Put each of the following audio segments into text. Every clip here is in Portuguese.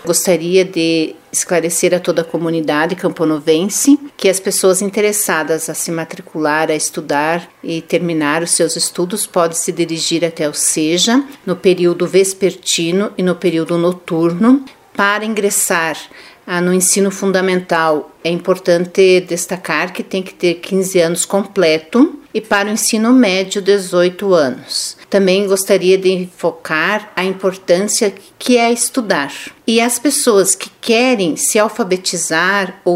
Gostaria de esclarecer a toda a comunidade camponovense que as pessoas interessadas a se matricular, a estudar e terminar os seus estudos podem se dirigir até o SEJA no período vespertino e no período noturno. Para ingressar no ensino fundamental, é importante destacar que tem que ter 15 anos completo e para o ensino médio, 18 anos. Também gostaria de focar a importância que é estudar. E as pessoas que querem se alfabetizar ou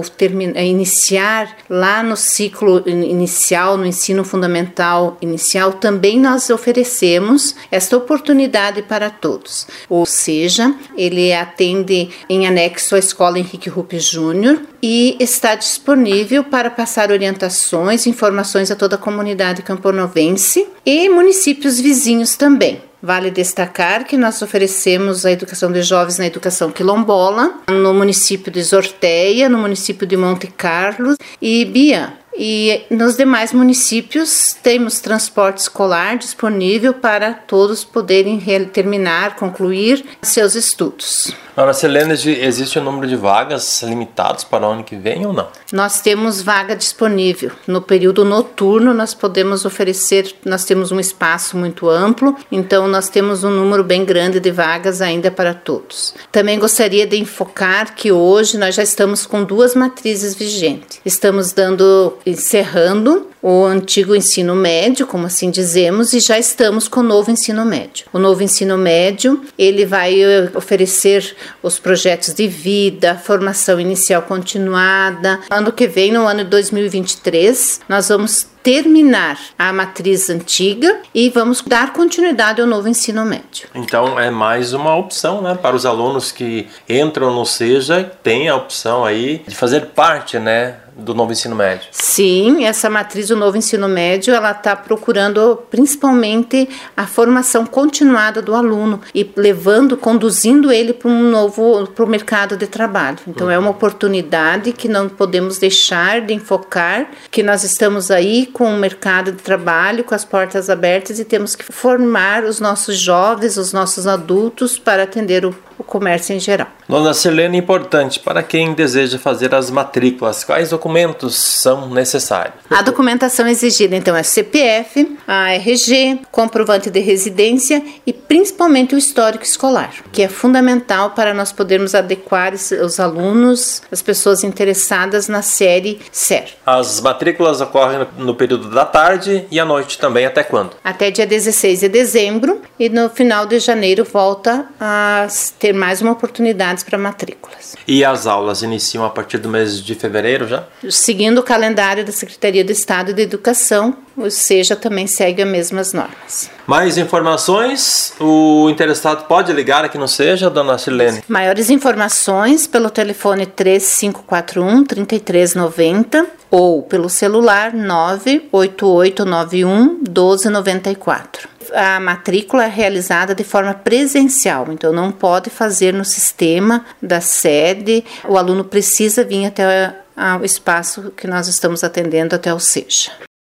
iniciar lá no ciclo inicial, no ensino fundamental inicial, também nós oferecemos esta oportunidade para todos. Ou seja, ele atende em anexo à Escola Henrique Ruppe Júnior e está disponível para passar orientações, informações a toda a comunidade camponovense e municípios vizinhos também. Vale destacar que nós oferecemos a educação de jovens na educação quilombola, no município de Zorteia, no município de Monte Carlo e Biã. E nos demais municípios temos transporte escolar disponível para todos poderem terminar, concluir seus estudos. Dona Silene, existe um número de vagas limitados para o ano que vem ou não? Nós temos vaga disponível. No período noturno nós podemos oferecer, nós temos um espaço muito amplo, então nós temos um número bem grande de vagas ainda para todos. Também gostaria de enfocar que hoje nós já estamos com 2 matrizes vigentes. Estamos encerrando o antigo ensino médio, como assim dizemos, e já estamos com o novo ensino médio. O novo ensino médio, ele vai oferecer os projetos de vida, formação inicial continuada. Ano que vem, no ano de 2023, nós vamos terminar a matriz antiga e vamos dar continuidade ao novo ensino médio. Então é mais uma opção, né, para os alunos que entram no SEJA, tem a opção aí de fazer parte, né, do novo ensino médio. Sim, essa matriz do novo ensino médio, ela está procurando principalmente a formação continuada do aluno e conduzindo ele para o mercado de trabalho. Então é uma oportunidade que não podemos deixar de enfocar, que nós estamos aí com o mercado de trabalho, com as portas abertas e temos que formar os nossos jovens, os nossos adultos para atender o comércio em geral. Dona Silene, importante, para quem deseja fazer as matrículas, quais documentos são necessários? A documentação exigida, então, é CPF, a RG, comprovante de residência e principalmente o histórico escolar, que é fundamental para nós podermos adequar os alunos, as pessoas interessadas na série SER. As matrículas ocorrem no período da tarde e à noite também, até quando? Até dia 16 de dezembro e no final de janeiro volta a ter mais uma oportunidade para matrículas. E as aulas iniciam a partir do mês de fevereiro já? Seguindo o calendário da Secretaria de Estado de Educação, ou seja, também segue as mesmas normas. Mais informações, o interessado pode ligar aqui no SEJA, dona Silene? Maiores informações pelo telefone 3541-3390 ou pelo celular 98891-1294. A matrícula é realizada de forma presencial, então não pode fazer no sistema da sede, o aluno precisa vir até o espaço que nós estamos atendendo, até o SEJA.